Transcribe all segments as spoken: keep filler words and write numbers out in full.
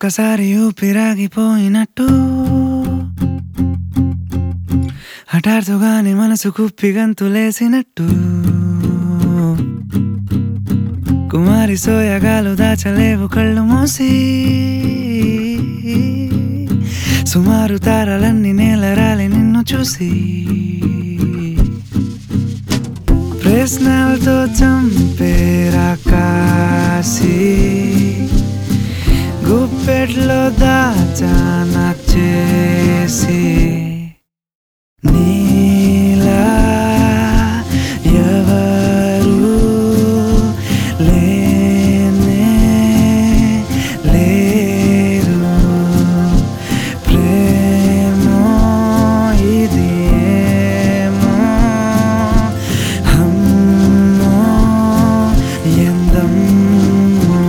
ఒకసారి ఊపిరాగిపోయినట్టు హఠాత్తుగానే మనసు కుప్పి గంతులేసినట్టు కుమారి సోయగాలు దాచలేవు కళ్ళు మూసి సుమారు తారలన్నీ నేలరాలి నిన్ను చూసి ప్రశ్నలతో చంపేరా కాసి గుప్పెట్లో దాచానా చేసి నీలా ఎవరు లేనే లేరు ప్రేమో ఇది ఏమో అమ్మో ఎందమ్మో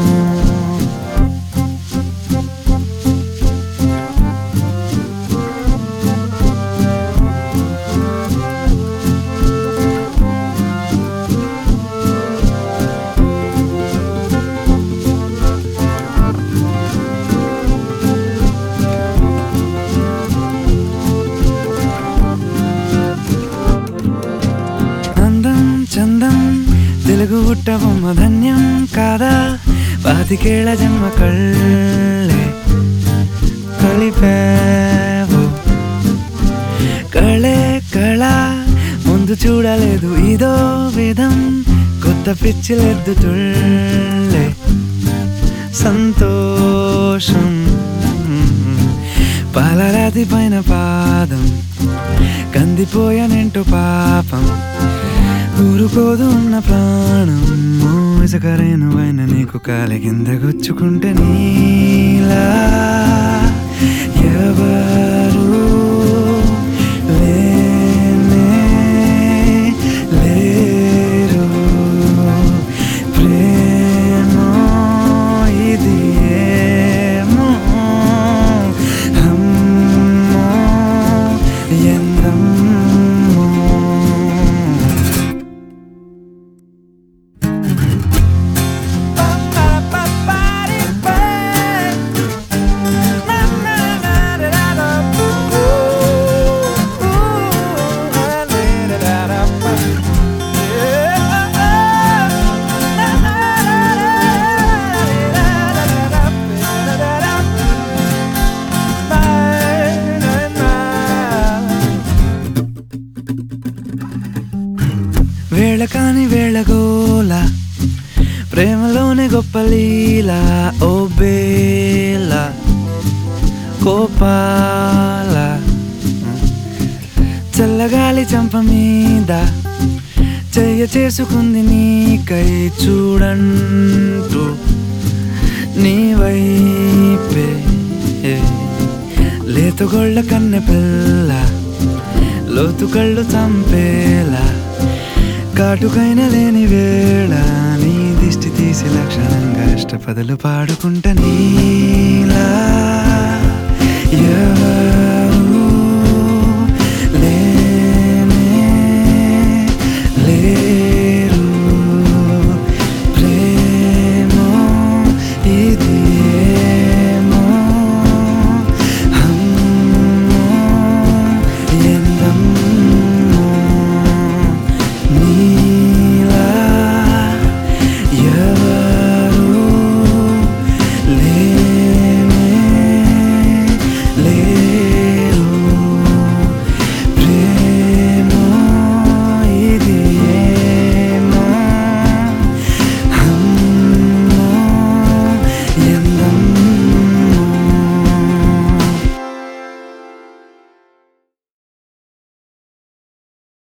అందం చందం తెలుగు పుట్టబొమ్మ ధన్యం కాదా పాతికేళ్ల జన్మ కళ్ళే కలిపావు కళే కళ ముందు చూడలేదు ఇదో విధం కొత్త పిచ్చిలెద్దు తుళ్ళే సంతోషం పాలరాతి పైన పాదం కందిపోయానేంటో పాపం ఊరుకోదు ఉన్న ప్రాణం ఇసుకరేను పైన నీకు కాలి కింద గుచ్చుకుంటే నీలా ఎవరు లేనే లేరు ప్రేమో ఇది ఏమో అమ్మో ఎందమ్మో వేళ కాని వేళగోల ప్రేమలోనే గొప్ప లీల ఓ బేల కోపాల చల్లగాలి చంప మీద చెయ్య చేసుకుంది నీకై చూడంటూ నీ వైపే లేతుగొళ్ళ కన్నె పిల్ల లోతు కళ్ళు చంపేలా కాటుకైన లేని వేళ నీ దిష్టి తీసి లక్షణంగా ఇష్టపదలు పాడుకుంటా నీలా